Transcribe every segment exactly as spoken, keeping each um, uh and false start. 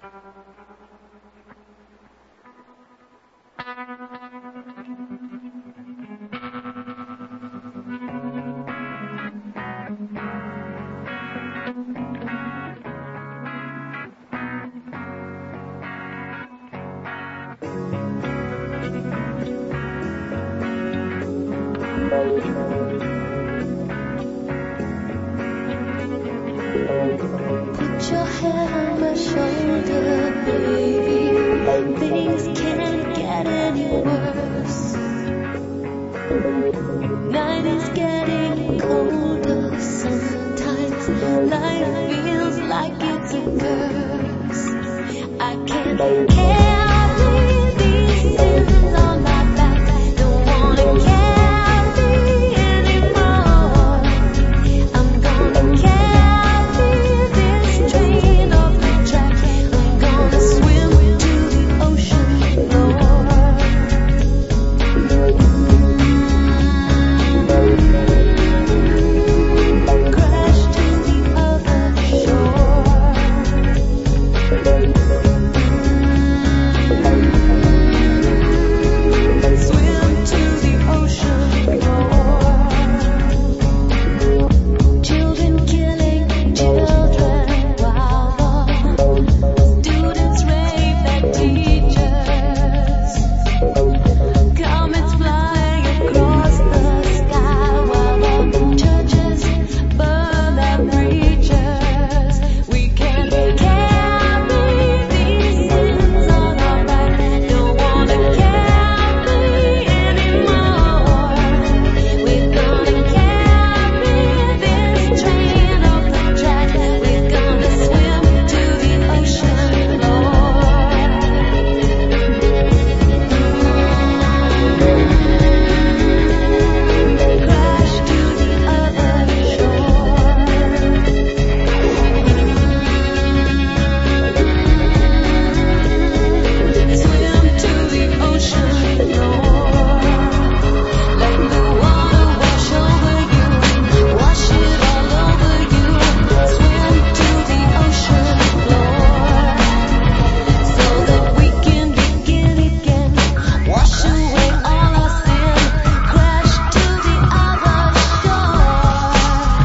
Put your head on my shoulder, baby. Things can't get any worse. Night is getting colder. Sometimes life feels like it's a curse. I can't carry these sins on my back. Don't wanna carry anymore. I'm gonna carry this train off the track. I'm gonna swim to the ocean floor. Crash to the other shore. Swim to the ocean floor. Children killing children while the students rave at teachers. Comets flying across the sky while the churches burn their preachers. We can't carry these sins on our back. Don't wanna carry anymore. We're gonna carry this train off the track. We're gonna swim to the ocean floor. Crash to the other shore. Swim to the ocean floor. Let the water wash over you, wash it all over you. Swim to the ocean floor, so that we can begin again. Wash away all our sin, crash to the other shore.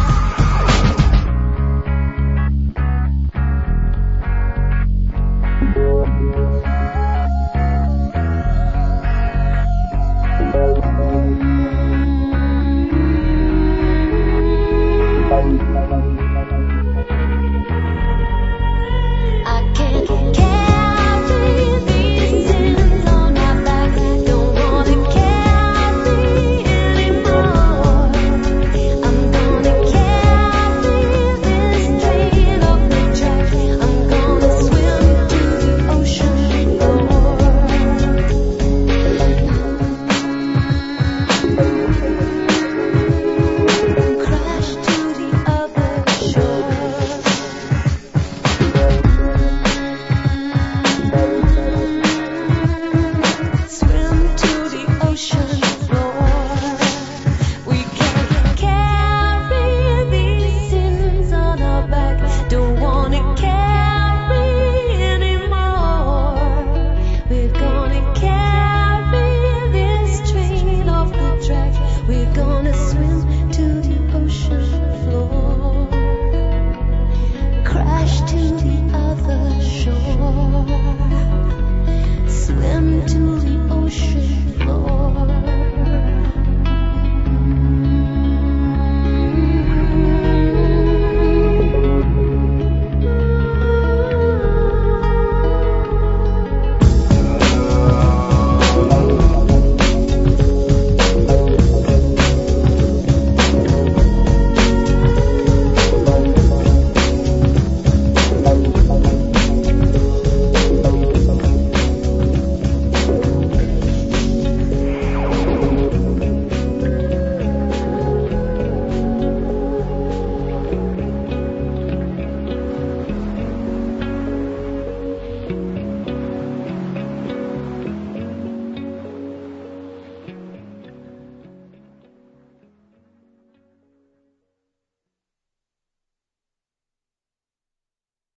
I can't carry these sins on my back. Don't wanna carry anymore. I'm gonna carry this train off the track. I'm gonna swim to the ocean floor. Crash to the other shore. Swim to the ocean floor. We can't carry these sins on our back. Don't wanna carry anymore. We're gonna carry this train off the track. We're gonna swim to the ocean floor. Crash to the other shore. Swim to the ocean